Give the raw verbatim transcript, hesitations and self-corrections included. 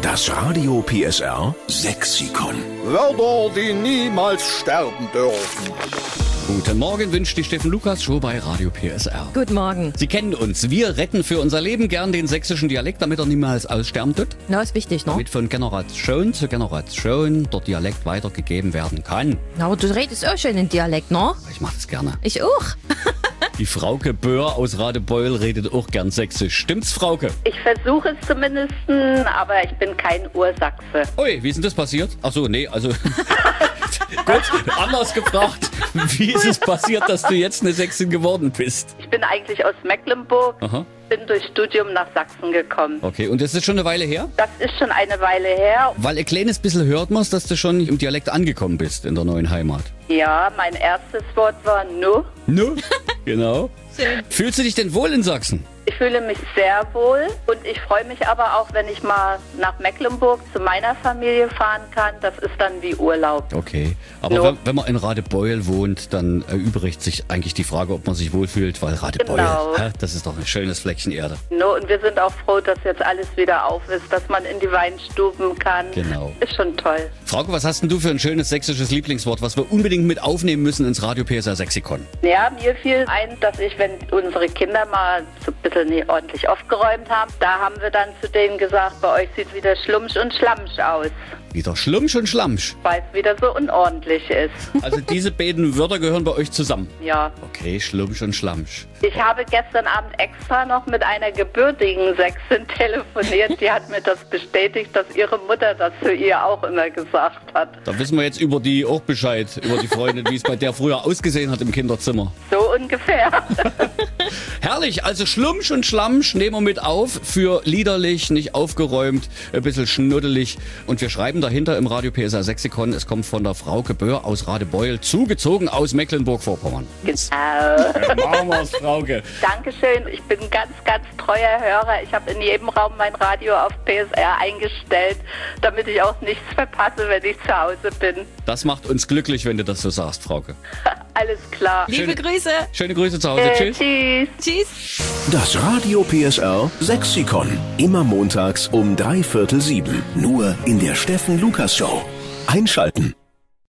Das Radio P S R Sexikon. Wörter, die niemals sterben dürfen. Guten Morgen wünscht die Steffen Lukas Show bei Radio P S R. Guten Morgen. Sie kennen uns. Wir retten für unser Leben gern den sächsischen Dialekt, damit er niemals aussterben tut. Na, ist wichtig, ne? Damit von Generation zu Generation der Dialekt weitergegeben werden kann. Na, aber du redest auch schön in Dialekt, ne? Ich mache das gerne. Ich auch. Die Frauke Böhr aus Radebeul redet auch gern sächsisch. Stimmt's, Frauke? Ich versuche es zumindest, aber ich bin kein Ursachse. Ui, wie ist denn das passiert? Ach so, nee, also... Gut, anders gefragt. Wie ist es passiert, dass du jetzt eine Sächsin geworden bist? Ich bin eigentlich aus Mecklenburg, Aha. bin durch Studium nach Sachsen gekommen. Okay, und das ist schon eine Weile her? Das ist schon eine Weile her. Weil ein kleines bisschen hört man, dass du schon im Dialekt angekommen bist in der neuen Heimat. Ja, mein erstes Wort war nu. Nu? Genau. Schön. Fühlst du dich denn wohl in Sachsen? Ich fühle mich sehr wohl und ich freue mich aber auch, wenn ich mal nach Mecklenburg zu meiner Familie fahren kann. Das ist dann wie Urlaub. Okay, aber No. wenn, wenn man in Radebeul wohnt, dann erübrigt sich eigentlich die Frage, ob man sich wohlfühlt, weil Radebeul, Genau. hä, das ist doch ein schönes Fleckchen Erde. No, und wir sind auch froh, dass jetzt alles wieder auf ist, dass man in die Weinstuben kann. Genau. Ist schon toll. Frauke, was hast denn du für ein schönes sächsisches Lieblingswort, was wir unbedingt mit aufnehmen müssen ins Radio P S R Sexikon? Ja, mir fiel ein, dass ich, wenn unsere Kinder mal so ein bisschen nie ordentlich aufgeräumt haben, da haben wir dann zu denen gesagt, bei euch sieht wieder Schlumpsch und Schlammsch aus, Wieder Schlumpsch und Schlamsch. weil es wieder so unordentlich ist. Also diese beiden Wörter gehören bei euch zusammen. Ja. Okay, Schlumpsch und Schlamsch. Ich habe gestern Abend extra noch mit einer gebürtigen Sächsin telefoniert, die hat mir das bestätigt, dass ihre Mutter das zu ihr auch immer gesagt hat. Da wissen wir jetzt über die auch Bescheid, über die Freundin, wie es bei der früher ausgesehen hat im Kinderzimmer. So ungefähr. Herrlich, also Schlumpsch und Schlamsch nehmen wir mit auf für liederlich, nicht aufgeräumt, ein bisschen schnuddelig. Und wir schreiben dahinter im Radio P S R Sexikon, es kommt von der Frauke Böhr aus Radebeul, zugezogen aus Mecklenburg-Vorpommern. Genau. Machen wir's, Frauke. Dankeschön. Ich bin ein ganz, ganz treuer Hörer. Ich habe in jedem Raum mein Radio auf P S R eingestellt, damit ich auch nichts verpasse, wenn ich zu Hause bin. Das macht uns glücklich, wenn du das so sagst, Frauke. Alles klar. Liebe Schöne- Grüße. Schöne Grüße zu Hause. Äh, Tschüss. tschüss. Tschüss. Das Radio P S R Sexikon. Immer montags um drei Viertel sieben. Nur in der Steffen Lukas Show. Einschalten.